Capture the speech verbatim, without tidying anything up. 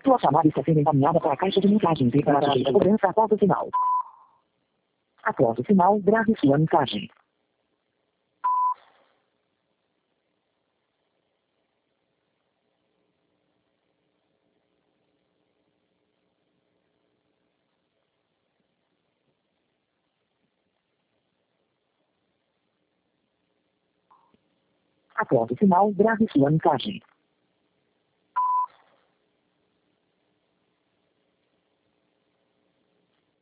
Sua chamada está sendo encaminhada para a caixa de mensagens e para a cobrança após o sinal. Após o sinal, grave sua mensagem. Após o sinal, grave sua mensagem.